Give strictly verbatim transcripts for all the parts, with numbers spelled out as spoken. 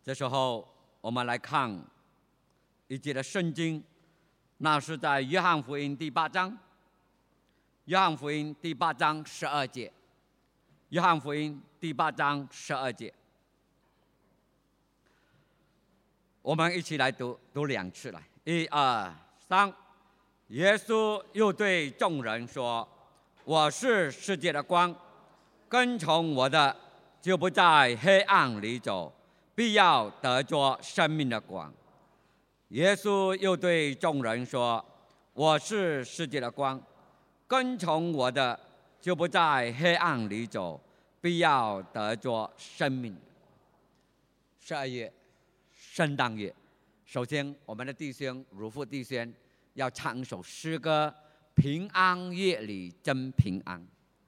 这时候我们来看一节的圣经，那是在约翰福音第八章，约翰福音第八章十二节，约翰福音第八章十二节，我们一起来读读两次来，一二三。耶稣又对众人说：“我是世界的光，跟从我的，就不在黑暗里走，必要得着生命的光。”耶稣又对众人说：“我是世界的光，跟从我的，就不在黑暗里走，必要得着生命。”十二月，圣诞月，首先我们的弟兄如父弟兄要唱一首诗歌：平安夜里真平安。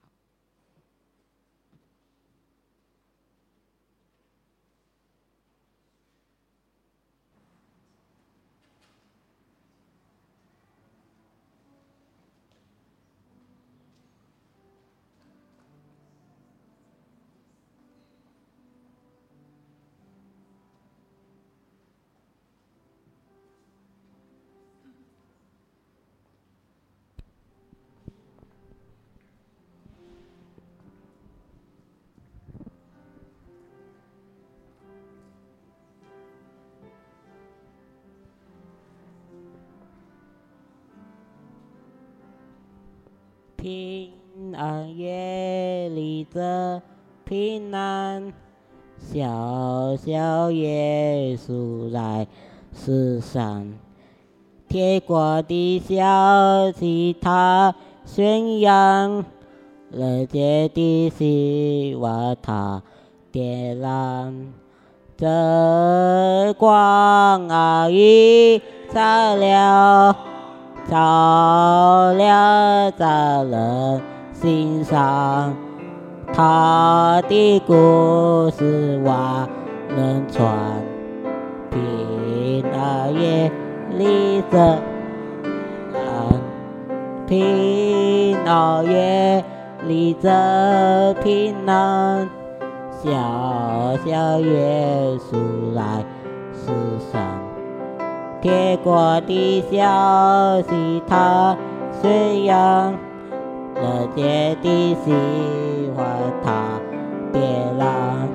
平安夜里的平安，小小耶稣来世上，天国的消息他宣扬，人间的希望他点燃，这光啊已照亮。照亮在人心上，他的故事万人传。平安夜里的安，平安夜里的平安，小小耶稣来世上。天国的消息他宣扬，人间的希望他点燃，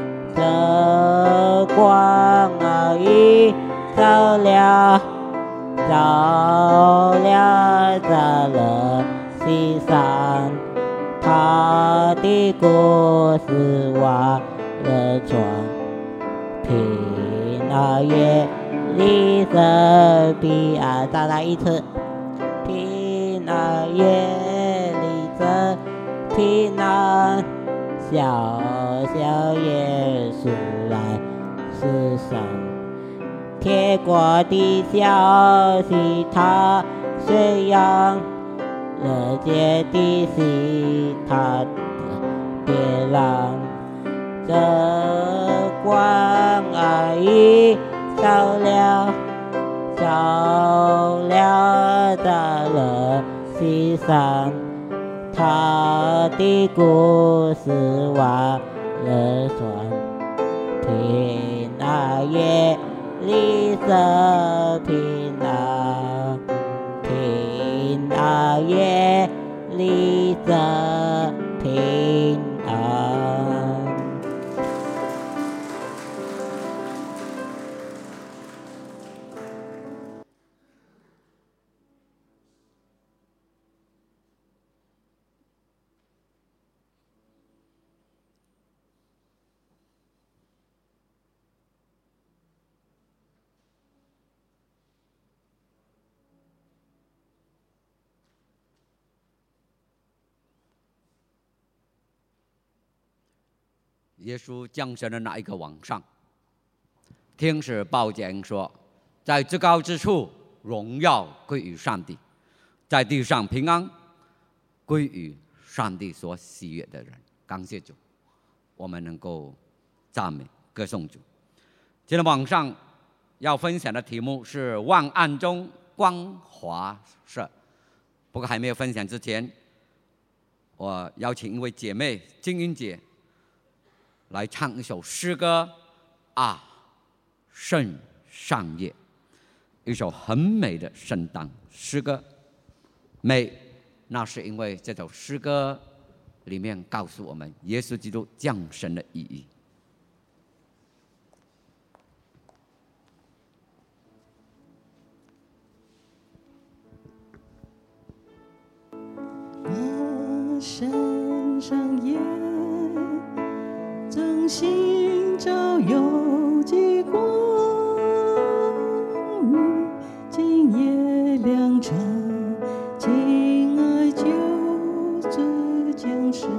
这光啊已照亮，照亮在人心上，他的故事万人传。平安夜里的平安，再来一次。平安夜里的平安，小小耶稣来世上，天国的消息他宣扬，人间的心他点燃，这光啊已照亮，照亮在人心上，他的故事万人传。平安夜里的平安，平安夜里的平安。 耶稣降生的那一个晚上，天使报简说：“在至高之处，荣耀归于上帝；在地上平安归于上帝所喜悦的人。”感谢主，我们能够赞美歌颂主。今天晚上要分享的题目是万暗中光华射。不过还没有分享之前，我邀请一位姐妹金英姐来唱一首诗歌啊， 圣上夜，一首很美的圣诞诗歌。美，那是因为这首诗歌里面告诉我们耶稣基督降生的意义。 圣上夜，真心照有极光，今夜良辰，亲爱救主降生，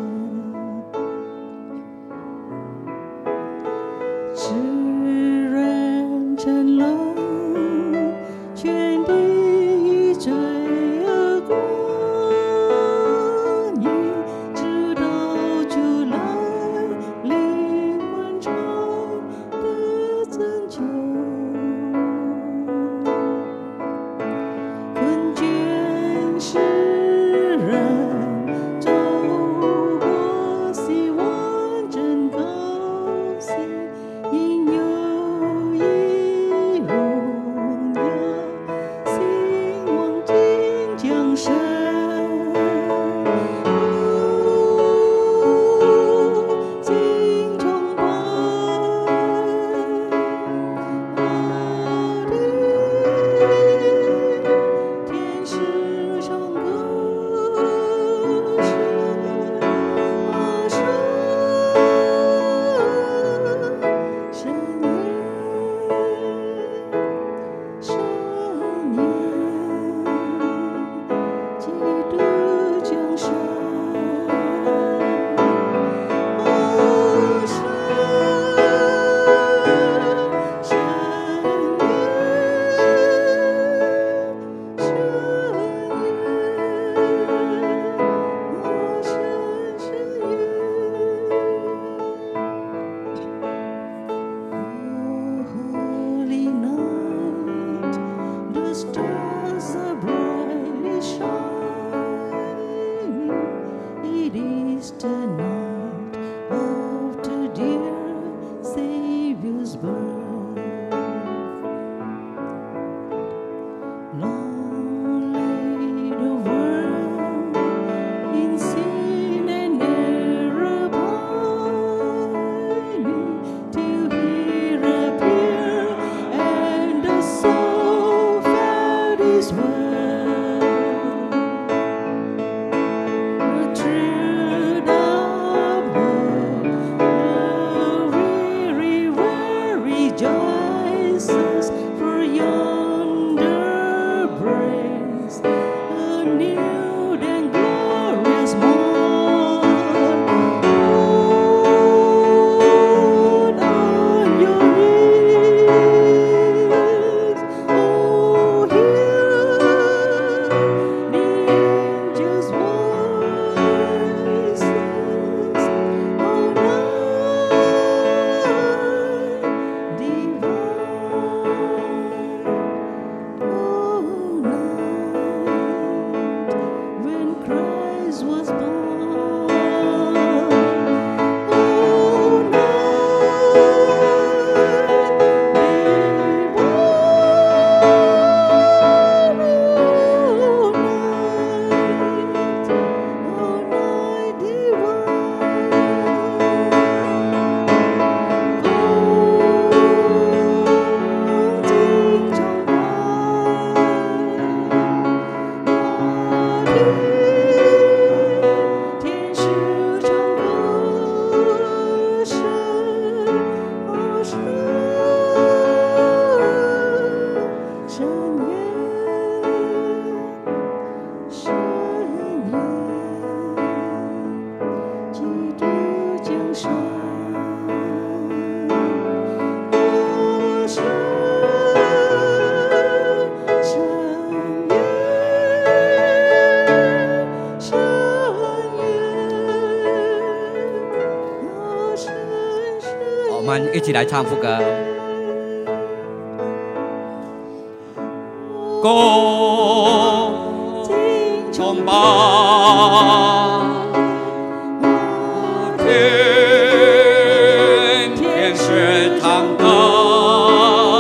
世人沉沦，全地已罪恶过。 一起来唱副歌。恭崇拜天天使堂歌。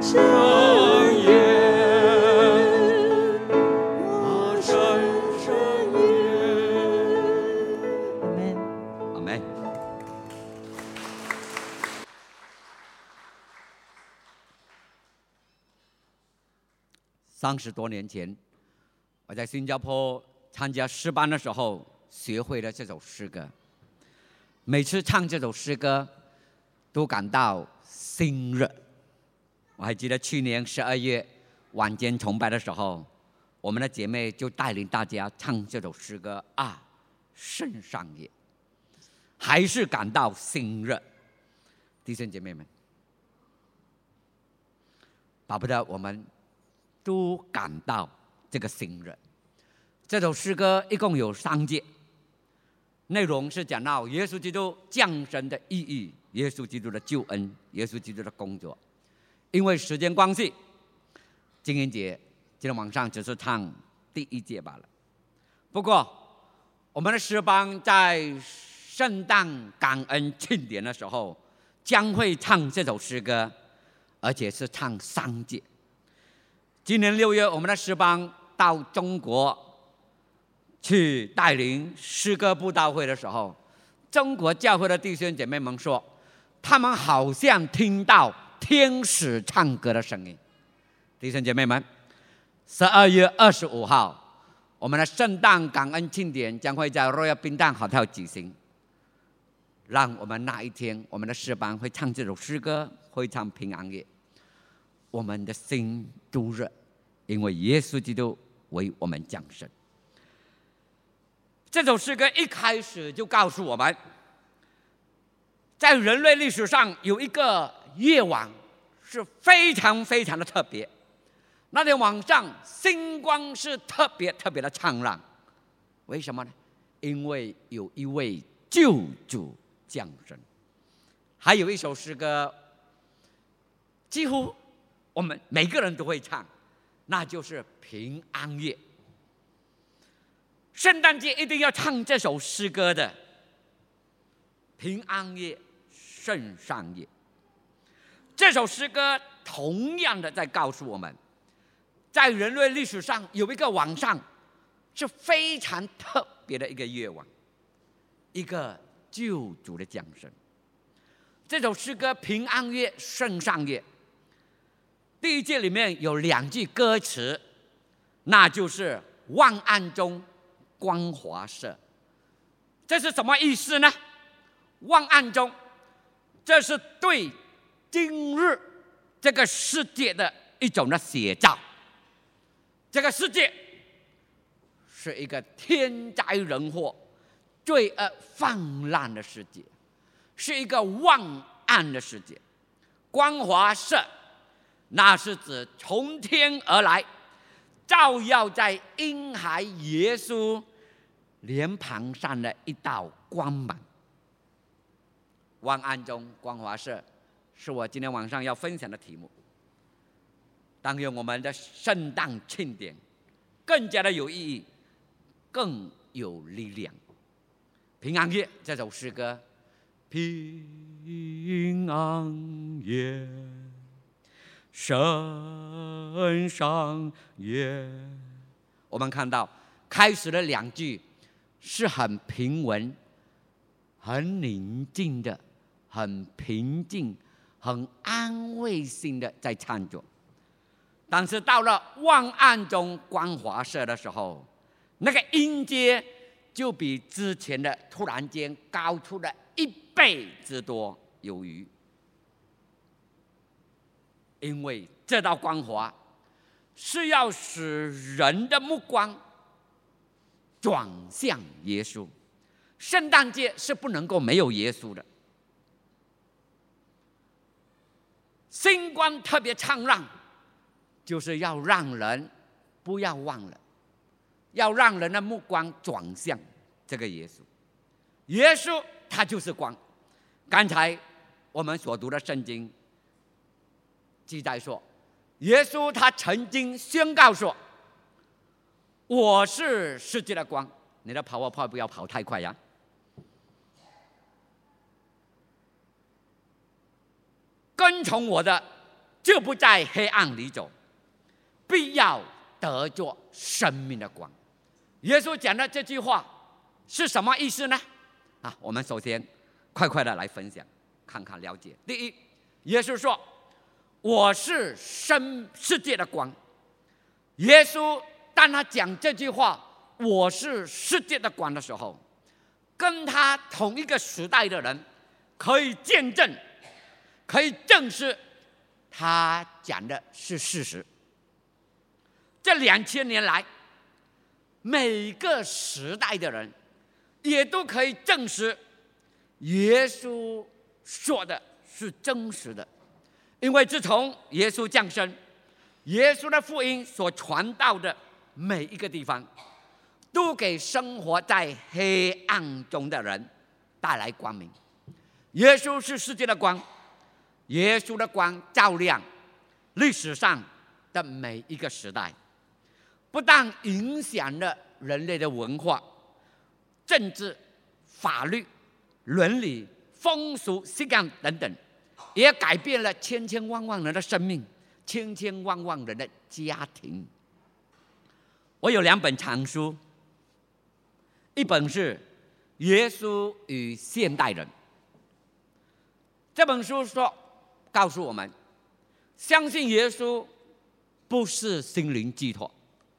深渊， 我我深深渊。阿门。 阿门。三十多年前，我在新加坡参加诗班的时候，学会了这首诗歌。每次唱这首诗歌，都感到心热。我还记得去年十二月晚间崇拜的时候，我们的姐妹就带领大家唱这首诗歌啊，圣上也，还是感到心热。弟兄姐妹们，巴不得我们都感到这个心热。这首诗歌一共有三节，内容是讲到耶稣基督降生的意义，耶稣基督的救恩，耶稣基督的工作。因为时间关系，金英节今天晚上只是唱第一节罢了。不过，我们的诗班在圣诞感恩庆典的时候，将会唱这首诗歌，而且是唱三节。今年六月，我们的诗班到中国去带领诗歌布道会的时候，中国教会的弟兄姐妹们说，他们好像听到天使唱歌的声音。弟兄姐妹们，十二月二十五号，我们的圣诞感恩庆典将会在 Royal 冰蛋 Hotel 举行。让我们那一天，我们的诗班会唱这首诗歌，会唱平安夜，我们的心都热，因为耶稣基督为我们降生。这首诗歌一开始就告诉我们，在人类历史上有一个夜晚是非常非常的特别，那天晚上星光是特别特别的灿烂。为什么呢？因为有一位救主降生。还有一首诗歌，几乎我们每个人都会唱，那就是平安夜。圣诞节一定要唱这首诗歌的，平安夜，圣上夜。这首诗歌同样的在告诉我们，在人类历史上有一个晚上是非常特别的一个夜晚，一个救主的降生。这首诗歌平安夜，圣上夜，第一节里面有两句歌词，那就是万暗中光华射。这是什么意思呢？万暗中，这是对今日这个世界的一种的写照。这个世界是一个天灾人祸、罪恶泛滥的世界，是一个万暗的世界。光华射，那是指从天而来，照耀在婴孩耶稣脸庞上的一道光芒。万暗中光华射，是我今天晚上要分享的题目。但愿我们的圣诞庆典更加的有意义，更有力量。平安夜这首诗歌，平安夜，圣上夜。我们看到开始的两句是很平稳、很宁静的、很平静、很安慰性的在唱着。但是到了万暗中光华射的时候，那个音阶就比之前的突然间高出了一倍之多有余。因为这道光华是要使人的目光转向耶稣。圣诞节是不能够没有耶稣的。星光特别灿烂，就是要让人不要忘了，要让人的目光转向这个耶稣。耶稣他就是光。刚才我们所读的圣经记载说，耶稣他曾经宣告说，我是世界的光。你的跑啊跑不要跑太快呀。跟从我的就不在黑暗里走，必要得着生命的光。耶稣讲的这句话是什么意思呢？啊，我们首先快快的来分享，看看了解。第一，耶稣说：“我是生世界的光。”耶稣当他讲这句话“我是世界的光”的时候，跟他同一个时代的人可以见证，可以证实他讲的是事实。这两千年来，每个时代的人也都可以证实耶稣说的是真实的，因为自从耶稣降生，耶稣的福音所传到的每一个地方，都给生活在黑暗中的人带来光明。耶稣是世界的光，耶稣的光照亮历史上的每一个时代，不但影响了人类的文化、政治、法律、伦理、风俗、习惯等等，也改变了千千万万人的生命，千千万万人的家庭。我有两本藏书，一本是《耶稣与现代人》。这本书说，告诉我们，相信耶稣不是心灵寄托。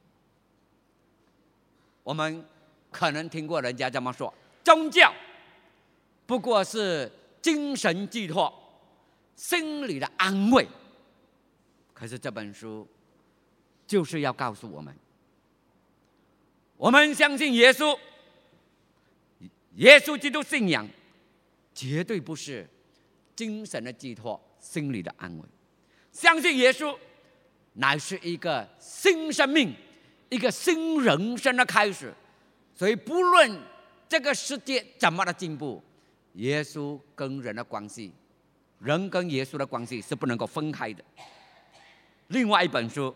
我们可能听过人家这么说，宗教不过是精神寄托、心理的安慰。可是这本书就是要告诉我们，我们相信耶稣，耶稣基督信仰绝对不是精神的寄托、心理的安慰。相信耶稣乃是一个新生命，一个新人生的开始。所以不论这个世界怎么的进步，耶稣跟人的关系，人跟耶稣的关系是不能够分开的。另外一本书，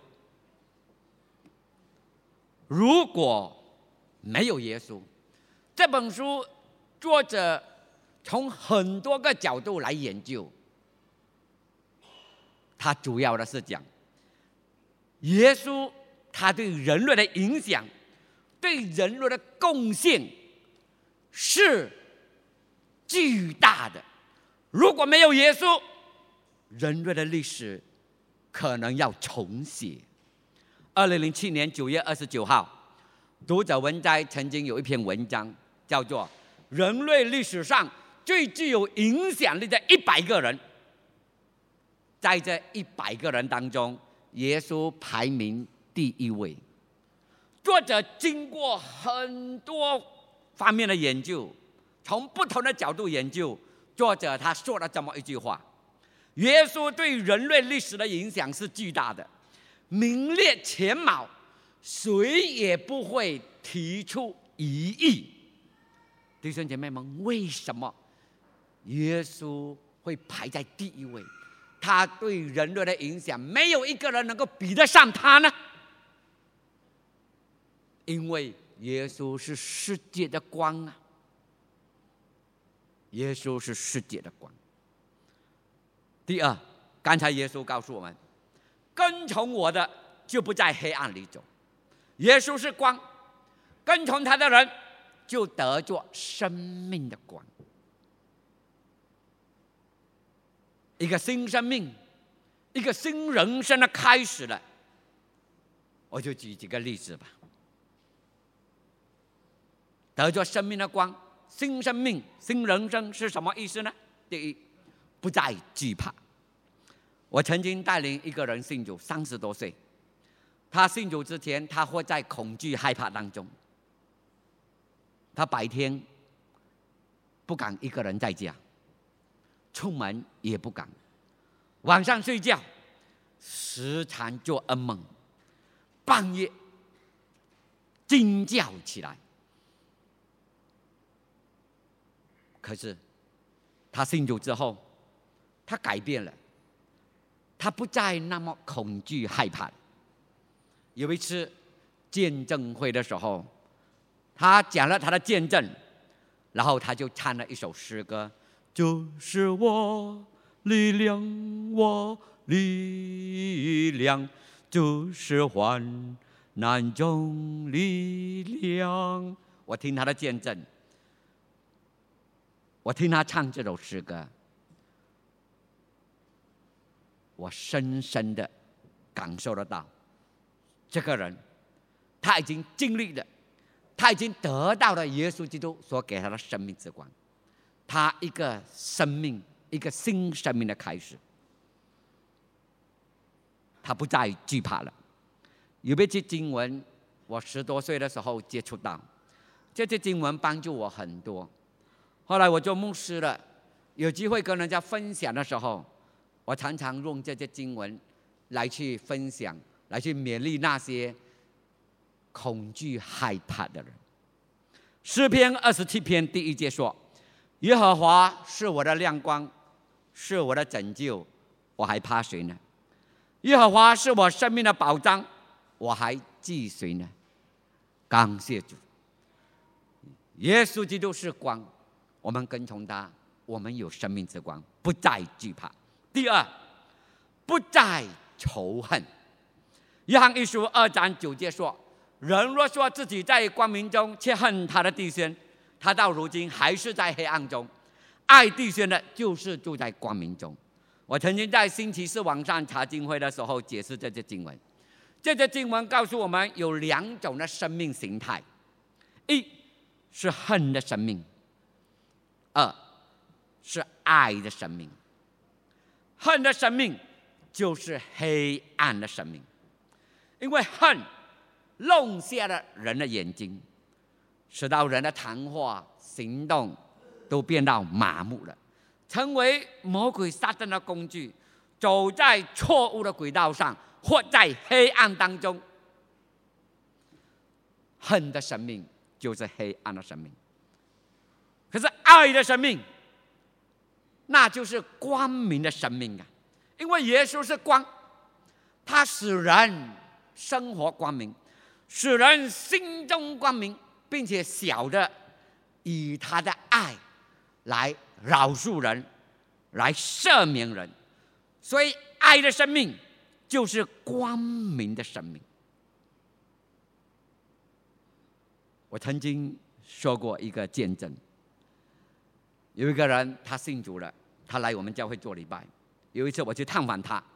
如果没有耶稣，这本书作者从很多个角度来研究，他主要的是讲耶稣他对人类的影响，对人类的贡献是巨大的。如果没有耶稣，人类的历史可能要重写。二零零七年九月二十九号，读者文摘曾经有一篇文章，叫做《人类历史上最具有影响力的一百个人》。在这一百个人当中，耶稣排名第一位。作者经过很多方面的研究，从不同的角度研究，作者他说了这么一句话：耶稣对人类历史的影响是巨大的，名列前茅，谁也不会提出疑义。弟兄姐妹们，为什么耶稣会排在第一位？他对人类的影响，没有一个人能够比得上他呢？因为耶稣是世界的光啊！耶稣是世界的光。第二，刚才耶稣告诉我们，跟从我的就不在黑暗里走。耶稣是光，跟从他的人就得着生命的光。一个新生命，一个新人生的开始了。我就举几个例子吧。得着生命的光，新生命、新人生是什么意思呢？第一，不再惧怕。我曾经带领一个人信主，三十多岁。他信主之前，他活在恐惧、害怕当中。他白天不敢一个人在家，出门也不敢，晚上睡觉时常做噩梦，半夜惊叫起来。可是他信主之后，他改变了，他不再那么恐惧害怕。有一次见证会的时候，他讲了他的见证，然后他就唱了一首诗歌，就是我力量，我力量，主是患难中力量。我听他的见证，我听他唱这首诗歌，我深深的感受得到，这个人他已经经历了，他已经得到了耶稣基督所给他的生命之光，他一个生命，一个新生命的开始，他不再惧怕了。有一节经文，我十多岁的时候接触到，这节经文帮助我很多。后来我做牧师了，有机会跟人家分享的时候，我常常用这些经文来去分享，来去勉励那些恐惧害怕的人。诗篇二十七篇第一节说：耶和华是我的亮光，是我的拯救，我还怕谁呢？耶和华是我生命的保障，我还惧谁呢？感谢主，耶稣基督是光，我们跟从他，我们有生命之光，不再惧怕。第二，不再仇恨。约翰一书二章九节说：人若说自己在光明中，却恨他的弟兄，他到如今还是在黑暗中。爱弟兄的，就是住在光明中。我曾经在星期四晚上查经会的时候解释这些经文。这些经文告诉我们有两种的生命形态：一是恨的生命，二是爱的生命。恨的生命就是黑暗的生命，因为恨弄瞎了人的眼睛，使到人的谈话、行动都变到麻木了，成为魔鬼撒旦的工具，走在错误的轨道上，活在黑暗当中。恨的生命就是黑暗的生命。可是爱的生命，那就是光明的生命啊！因为耶稣是光，他使人生活光明，使人心中光明，并且晓得以他的爱来饶恕人，来赦免人。所以爱的生命就是光明的生命。我曾经说过一个见证，有一个人他信主了，他来我们教会做礼拜。有一次我去探访他，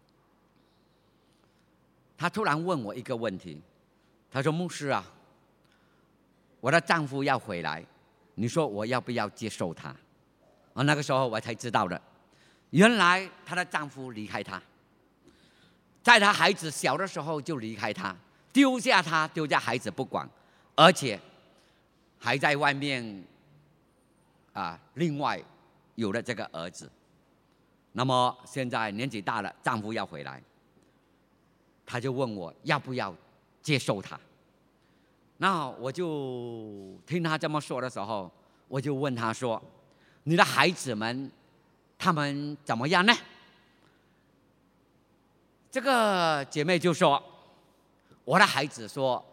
他突然问我一个问题，他说：牧师啊，我的丈夫要回来，你说我要不要接受他？啊，那个时候我才知道的，原来她的丈夫离开她，在她孩子小的时候就离开她，丢下她，丢下孩子不管，而且还在外面啊，另外有了这个儿子。那么现在年纪大了，丈夫要回来，她就问我要不要接受他。那我就听她这么说的时候，我就问她说：你的孩子们他们怎么样呢？这个姐妹就说：我的孩子说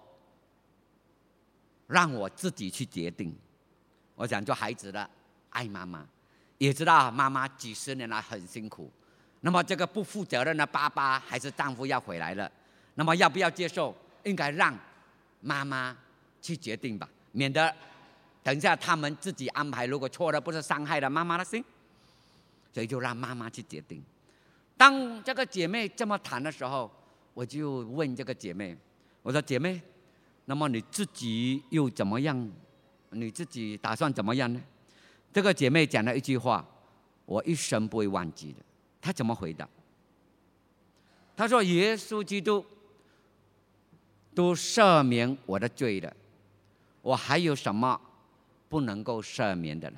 让我自己去决定。我想做孩子的爱妈妈，也知道妈妈几十年来很辛苦，那么这个不负责任的爸爸还是丈夫要回来了，那么要不要接受？应该让妈妈去决定吧，免得等一下他们自己安排，如果错了不是伤害了妈妈的心，所以就让妈妈去决定。当这个姐妹这么谈的时候，我就问这个姐妹，我说：姐妹，那么你自己又怎么样？你自己打算怎么样呢？这个姐妹讲了一句话，我一生不会忘记的。她怎么回答？她说：耶稣基督都赦免我的罪了，我还有什么不能够赦免的呢？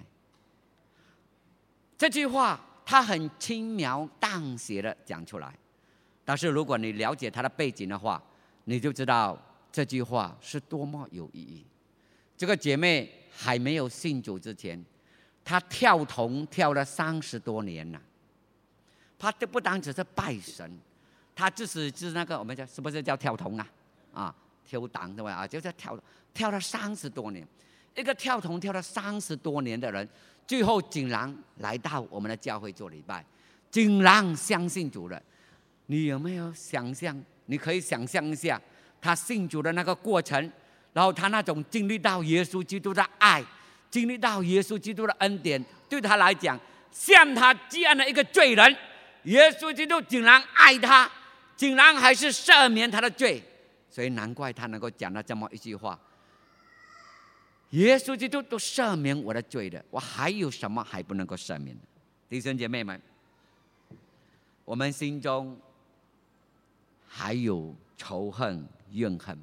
这句话她很轻描淡写的讲出来，但是如果你了解她的背景的话，你就知道这句话是多么有意义。这个姐妹还没有信主之前，她跳童跳了三十多年了。她不单只是拜神，她就是就是那个我们叫是不是叫跳童啊？啊，跳党对吧？啊，就是跳跳了三十多年。一个跳童跳了三十多年的人，最后竟然来到我们的教会做礼拜，竟然相信主了， 你有没有想象？你可以想象一下他信主的那个过程，然后他那种经历到耶稣基督的爱，经历到耶稣基督的恩典，对他来讲，像他这样的一个罪人，耶稣基督竟然爱他，竟然还是赦免他的罪，所以难怪他能够讲了这么一句话：耶稣基督都赦免我的罪了，我还有什么还不能够赦免的？弟兄姐妹们，我们心中还有仇恨、怨恨，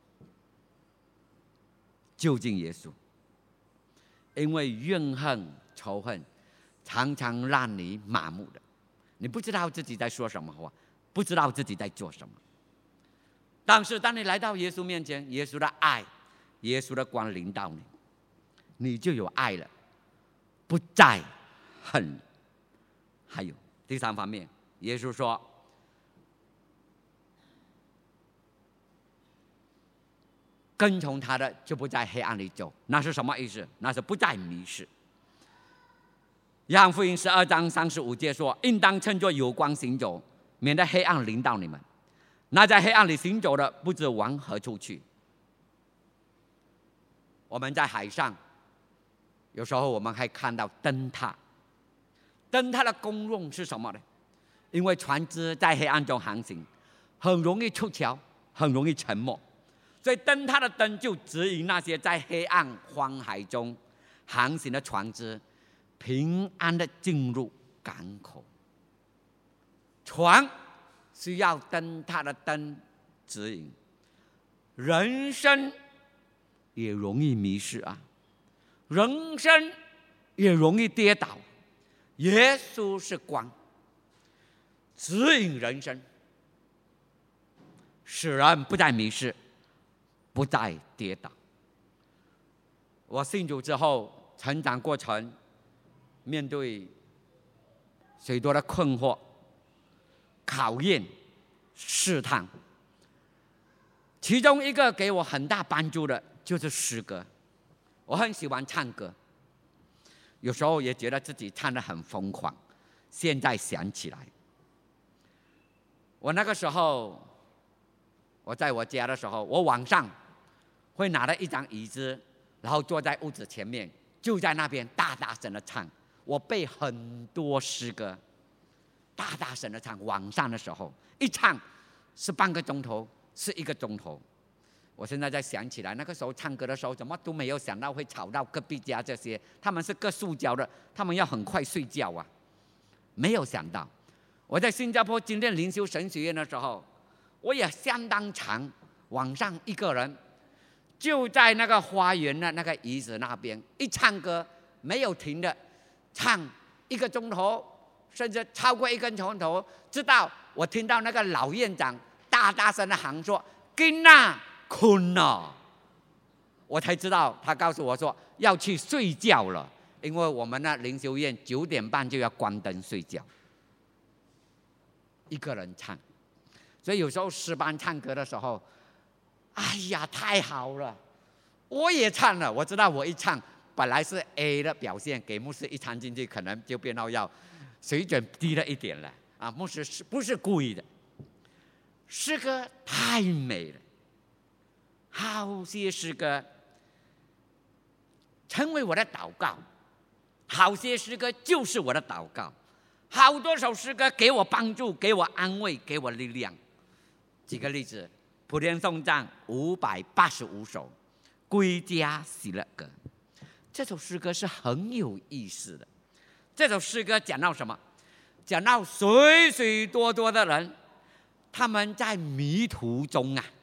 就近耶稣，因为怨恨、仇恨常常让你麻木的，你不知道自己在说什么话，不知道自己在做什么。但是当你来到耶稣面前，耶稣的爱、耶稣的光临到你，你就有爱了，不再恨。还有第三方面，耶稣说，跟从他的就不在黑暗里走，那是什么意思？那是不再迷失。约翰福音十二章三十五节说：“应当趁着有光行走，免得黑暗临到你们。那在黑暗里行走的，不知往何处去。”我们在海上，有时候我们还看到灯塔。灯塔的功用是什么呢？因为船只在黑暗中航行，很容易出桥，很容易沉没，所以灯塔的灯就指引那些在黑暗荒海中航行的船只平安的进入港口。船需要灯塔的灯指引，人生也容易迷失啊，人生也容易跌倒。耶稣是光，指引人生，使人不再迷失，不再跌倒。我信主之后，成长过程面对许多的困惑、考验、试探，其中一个给我很大帮助的就是诗歌。我很喜欢唱歌，有时候也觉得自己唱得很疯狂。现在想起来，我那个时候，我在我家的时候，我晚上会拿了一张椅子，然后坐在屋子前面，就在那边大大声的唱。我背很多诗歌，大大声的唱。晚上的时候一唱是半个钟头，是一个钟头。我现在再想起来，那个时候唱歌的时候，怎么都没有想到会吵到隔壁家这些，他们是割塑胶的，他们要很快睡觉啊，没有想到。我在新加坡经验灵修神学院的时候，我也相当长，晚上一个人就在那个花园的那个椅子那边，一唱歌没有停的唱一个钟头，甚至超过一个钟头，直到我听到那个老院长大大声的喊说：“金娜困了。”我才知道他告诉我说要去睡觉了，因为我们那灵修院九点半就要关灯睡觉。一个人唱，所以有时候诗班唱歌的时候，哎呀，太好了，我也唱了。我知道我一唱，本来是 A 的表现，给牧师一唱进去，可能就变到要水准低了一点了啊！牧师是不是故意的？诗歌太美了，好些诗歌成为我的祷告，好些诗歌就是我的祷告。好多首诗歌给我帮助，给我安慰，给我力量。举个例子，普天颂赞五百八十五首，归家喜乐歌。这首诗歌是很有意思的。这首诗歌讲到什么？讲到许许多多的人，他们在迷途中啊，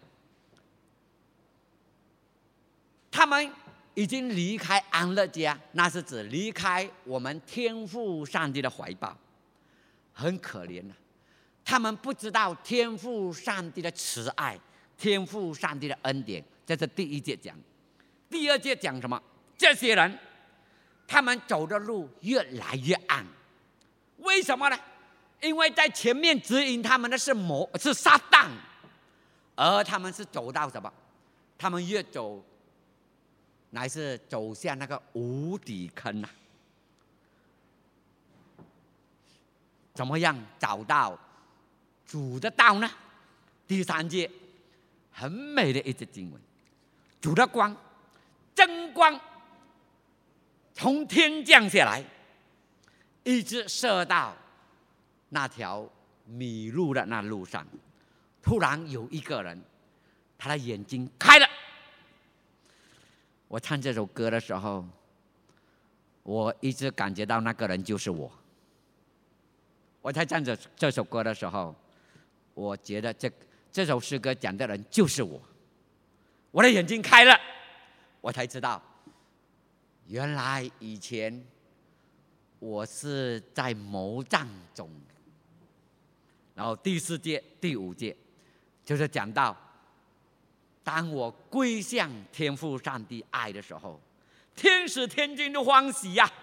他们已经离开安乐家，那是指离开我们天父上帝的怀抱。很可怜啊，他们不知道天父上帝的慈爱，天父上帝的恩典。这是第一节讲。第二节讲什么？这些人他们走的路越来越暗，为什么呢？因为在前面指引他们的是魔是撒旦，而他们是走到什么？他们越走乃是走向那个无底坑啊！怎么样找到主的道呢？第三节很美的一节经文，主的光，真光从天降下来，一直射到那条迷路的那路上。突然有一个人，他的眼睛开了。我唱这首歌的时候，我一直感觉到那个人就是我。我在唱这这首歌的时候，我觉得这这首诗歌讲的人就是我。我的眼睛开了，我才知道，原来以前我是在魔障中。然后第四节、第五节就是讲到，当我归向天父上帝爱的时候，天使天君都欢喜呀、啊。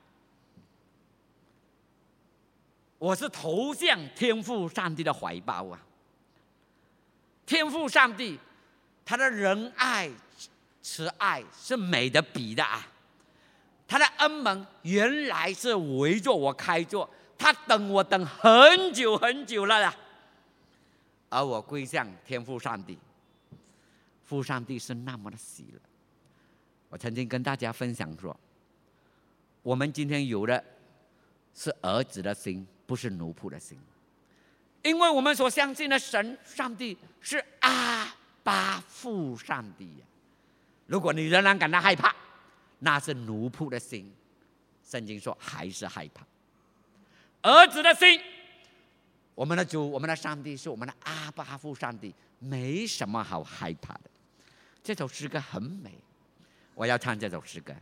我是投向天父上帝的怀抱啊！天父上帝，他的仁爱、慈爱是美的比的啊！他的恩门原来是围着我开着，他等我等很久很久了呀。而我归向天父上帝，父上帝是那么的喜乐。我曾经跟大家分享说，我们今天有的是儿子的心，不是奴仆的心，因为我们所相信的神上帝是阿爸父上帝呀。如果你仍然感到害怕，那是奴仆的心。圣经说还是害怕。儿子的心，我们的主，我们的上帝是我们的阿爸父上帝，没什么好害怕的。这首诗歌很美，我要唱这首诗歌。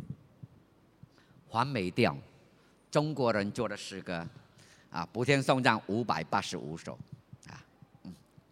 黄梅调，中国人做的诗歌啊，补天颂赞五百八十五首啊。嗯，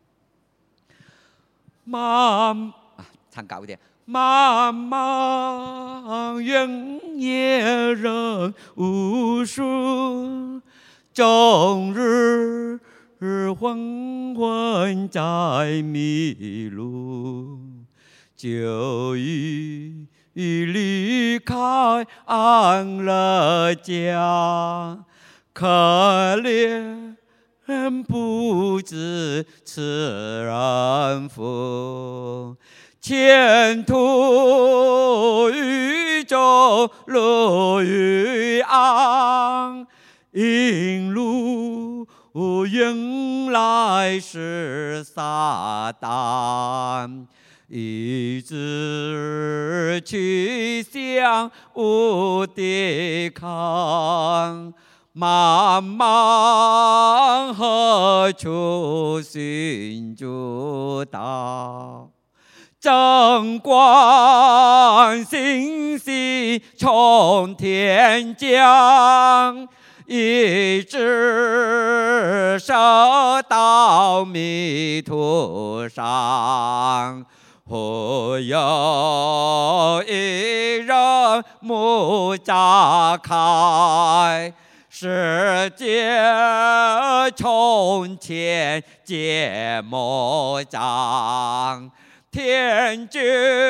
慢啊，唱高一点。茫茫原野人无数，终日昏昏在迷路，就已离开安乐家，可怜不知此人福。前途宇宙路与安，引路原来是撒旦，一直去向无抵抗，茫茫何处寻主道？真光信息从天降，一直射到迷途上。忽有一人目乍开，世界从前皆魔障。天君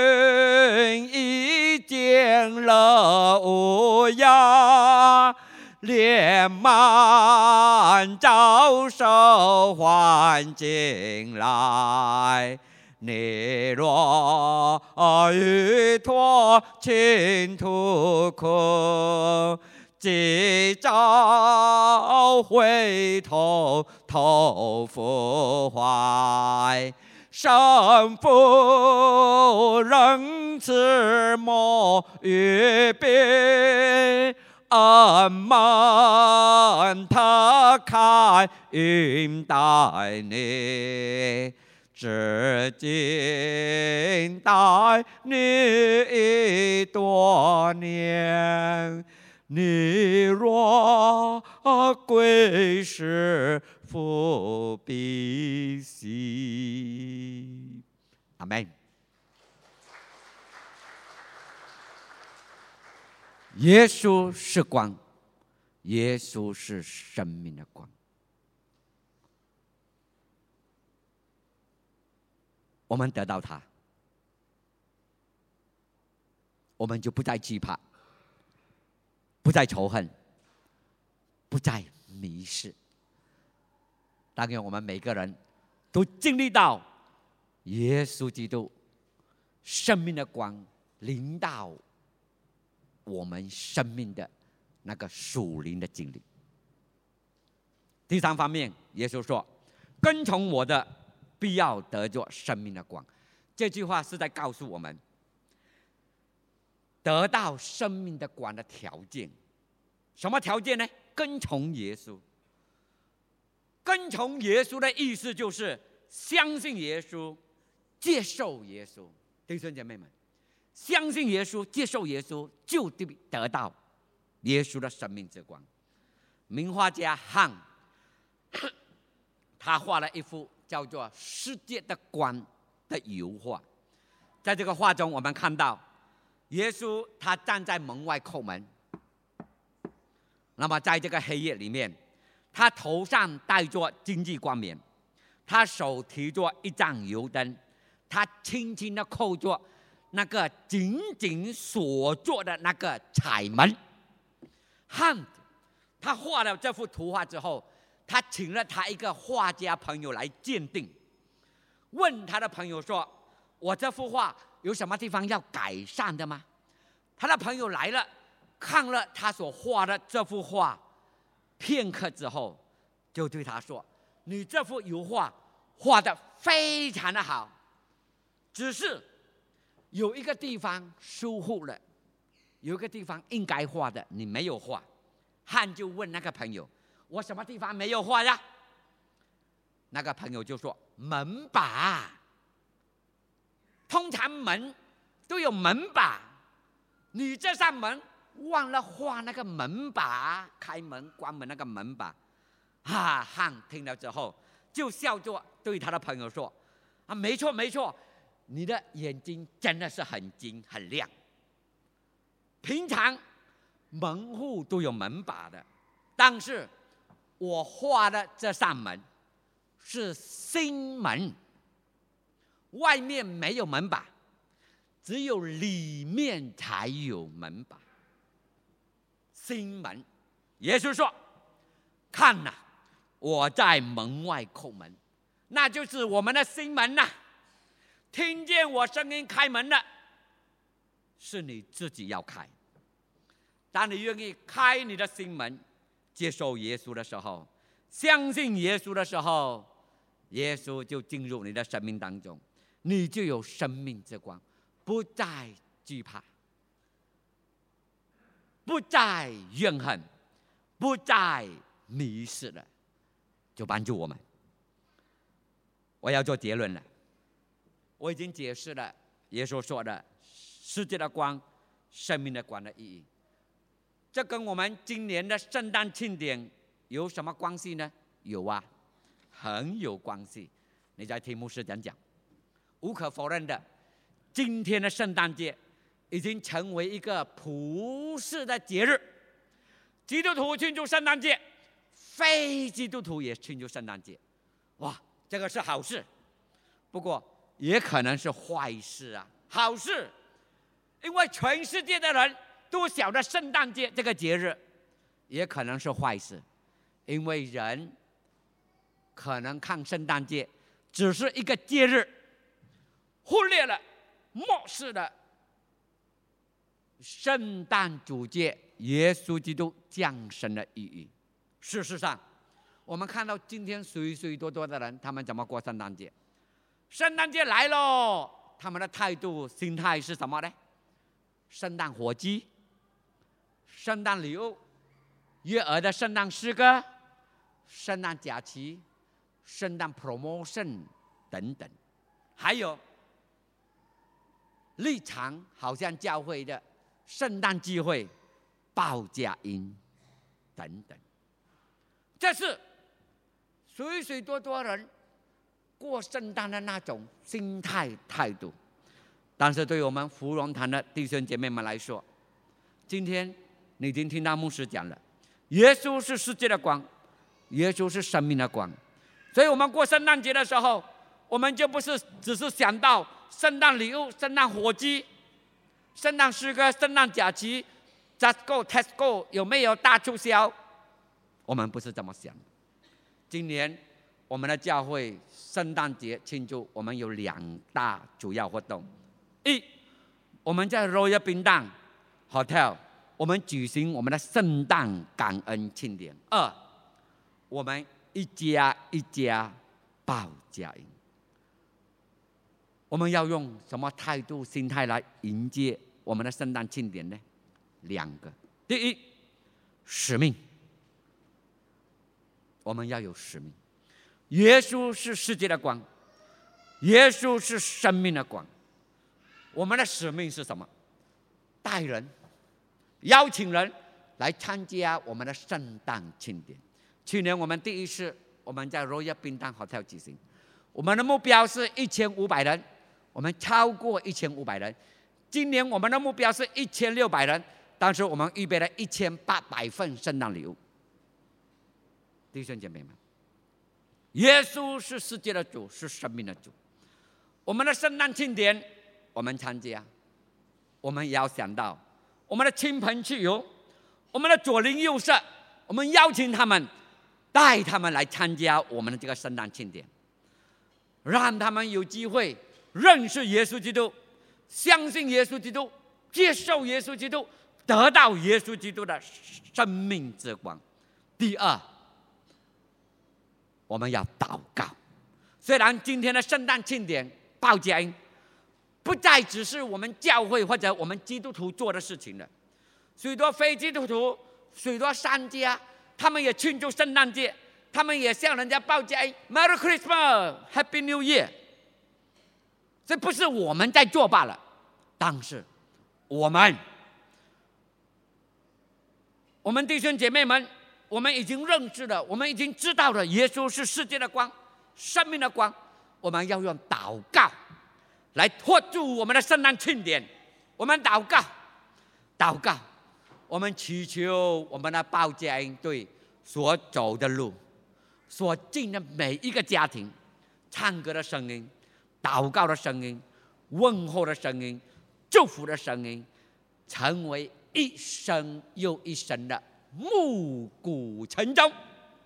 已见了乌鸦，连忙招手唤进来。你若欲脱尘土苦，今朝回头投父怀。神父仁慈莫预备，恩门他开应待你，至今待你多年。你若归时，复必喜。阿们。耶稣是光，耶稣是生命的光。我们得到他，我们就不再惧怕，不再仇恨，不再迷失。 但愿我们每个人都经历到耶稣基督生命的光临到我们生命的那个属灵的经历。第三方面，耶稣说：“跟从我的，必要得着生命的光。”这句话是在告诉我们，得到生命的光的条件。什么条件呢？跟从耶稣。跟从耶稣的意思就是相信耶稣，接受耶稣。弟兄姐妹们，相信耶稣，接受耶稣，就得到耶稣的生命之光。名画家汉，他画了一幅叫做《世界的光》的油画。在这个画中，我们看到耶稣他站在门外叩门。那么在这个黑夜里面，他头上戴着金髻冠冕，他手提着一盏油灯，他轻轻地扣着那个紧紧锁住的那个彩门。汉他画了这幅图画之后，他请了他一个画家朋友来鉴定，问他的朋友说：“我这幅画有什么地方要改善的吗？”他的朋友来了，看了他所画的这幅画，片刻之后，就对他说：“你这幅油画画得非常的好，只是有一个地方疏忽了，有一个地方应该画的你没有画。”汉就问那个朋友：“我什么地方没有画呀？”那个朋友就说：“门把。通常门都有门把，你这扇门忘了画那个门把，开门关门那个门把。”啊，汉听了之后就笑着对他的朋友说：“啊，没错没错，你的眼睛真的是很精很亮。平常门户都有门把的，但是我画的这扇门是新门，外面没有门把，只有里面才有门把。新门。”耶稣说：“看呐、啊，我在门外叩门，那就是我们的新门呐、啊。听见我声音开门了，是你自己要开。当你愿意开你的心门，接受耶稣的时候，相信耶稣的时候，耶稣就进入你的生命当中，你就有生命之光，不再惧怕，不再怨恨，不再迷失了，就帮助我们。我要做结论了，我已经解释了耶稣说的世界的光、生命的光的意义。这跟我们今年的圣诞庆典有什么关系呢？有啊，很有关系。你在听牧师讲讲，无可否认的，今天的圣诞节已经成为一个普世的节日。基督徒庆祝圣诞节，非基督徒也庆祝圣诞节。哇，这个是好事，不过也可能是坏事啊。好事，因为全世界的人都晓得圣诞节这个节日，也可能是坏事，因为人可能看圣诞节只是一个节日，忽略了、漠视了圣诞主节耶稣基督降生的意义。事实上，我们看到今天许许多多的人，他们怎么过圣诞节？圣诞节来喽，他们的态度、心态是什么呢？圣诞火鸡、圣诞礼物、悦耳的圣诞诗歌、圣诞假期、圣诞 promotion 等等，还有立场好像教会的圣诞聚会、报佳音等等，这是许许多多人过圣诞的那种心态态度。但是对我们福荣堂的弟兄姐妹们来说，今天你已经听到牧师讲了，耶稣是世界的光，耶稣是生命的光。所以我们过圣诞节的时候，我们就不是只是想到圣诞礼物、圣诞火鸡、圣诞诗歌、圣诞假期 ，Just Go、Tesco 有没有大促销？我们不是这么想。今年我们的教会圣诞节庆祝，我们有两大主要活动：一，我们在 Royal Bintang Hotel， 我们举行我们的圣诞感恩庆典；二，我们一家一家报佳音。我们要用什么态度、心态来迎接我们的圣诞庆典呢？两个：第一，使命，我们要有使命。耶稣是世界的光，耶稣是生命的光。我们的使命是什么？带人、邀请人来参加我们的圣诞庆典。去年我们第一次我们在 Royal Bintang Hotel 举行，我们的目标是一千五百人，我们超过一千五百人。今年我们的目标是一千六百人，但是我们预备了一千八百份圣诞礼物。弟兄姐妹们，耶稣是世界的主，是生命的主。我们的圣诞庆典，我们参加，我们也要想到我们的亲朋戚友，我们的左邻右舍，我们邀请他们，带他们来参加我们的这个圣诞庆典，让他们有机会认识耶稣基督，相信耶稣基督，接受耶稣基督，得到耶稣基督的生命之光。第二，我们要祷告。虽然今天的圣诞庆典报佳音不再只是我们教会或者我们基督徒做的事情了，许多非基督徒、许多商家，他们也庆祝圣诞节，他们也向人家报佳音 ，Merry Christmas, Happy New Year。这不是我们在做罢了，但是我们，我们弟兄姐妹们，我们已经认识了，我们已经知道了，耶稣是世界的光，生命的光。我们要用祷告来托住我们的圣诞庆典。我们祷告，祷告，我们祈求我们的报佳音队所走的路，所进的每一个家庭，唱歌的声音，祷告的声音，问候的声音，祝福的声音，成为一生又一生的暮鼓晨钟。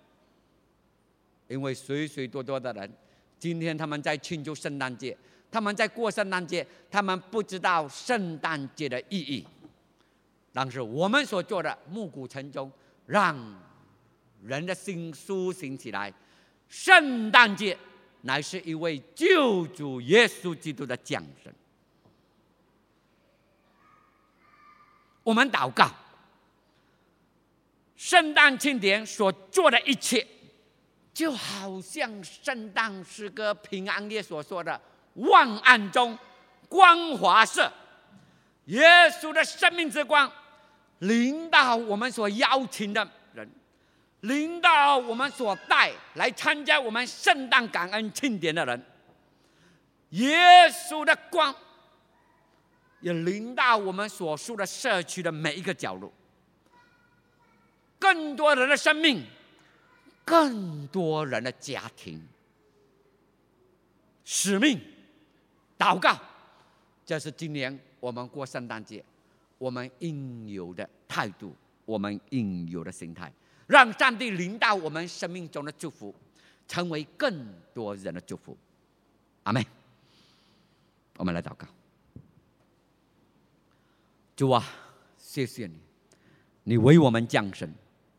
因为许许多多的人，今天他们在庆祝圣诞节，他们在过圣诞节，他们不知道圣诞节的意义。但是我们所做的暮鼓晨钟，让人的心苏醒起来。圣诞节乃是一位救主耶稣基督的降生。我们祷告，圣诞庆典所做的一切，就好像圣诞诗歌平安夜所说的万暗中光华射，耶稣的生命之光临到我们所邀请的人，临到我们所带来参加我们圣诞感恩庆典的人，耶稣的光也临到我们所属的社区的每一个角落，更多人的生命，更多人的家庭。使命祷告，这是今年我们过圣诞节我们应有的态度，我们应有的心态，让上帝临到我们生命中的祝福，成为更多人的祝福。阿们。我们来祷告。主啊，谢谢你，你为我们降生，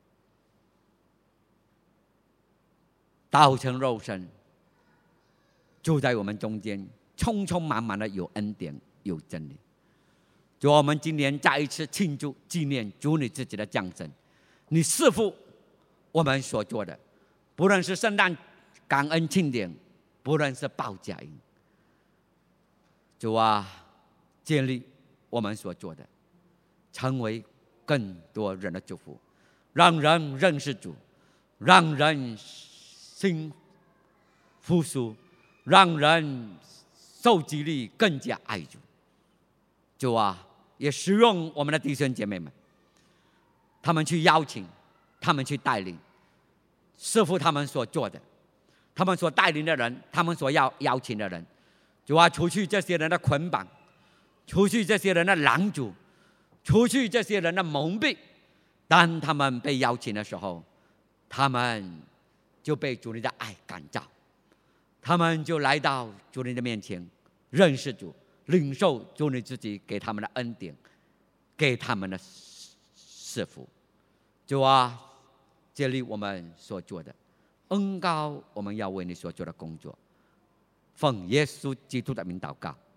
道成肉身，住在我们中间，充充满满的有恩典，有真理。主啊，我们今年再一次庆祝纪念主你自己的降生，你赐福我们所做的，不论是圣诞感恩庆典，不论是报佳音。主啊，建立我们所做的，成为更多人的祝福，让人认识主，让人心复苏，让人受激励，更加爱主。主啊，也使用我们的弟兄姐妹们，他们去邀请，他们去带领，师父他们所做的，他们所带领的人，他们所要邀请的人。主啊，除去这些人的捆绑，除去这些人的拦阻，除去这些人的蒙蔽。当他们被邀请的时候，他们就被主你的爱感召，他们就来到主你的面前，认识主，领受主你自己给他们的恩典，给他们的赐福。主啊，接力我们所做的，恩膏我们要为你所做的工作，奉耶稣基督的名祷告。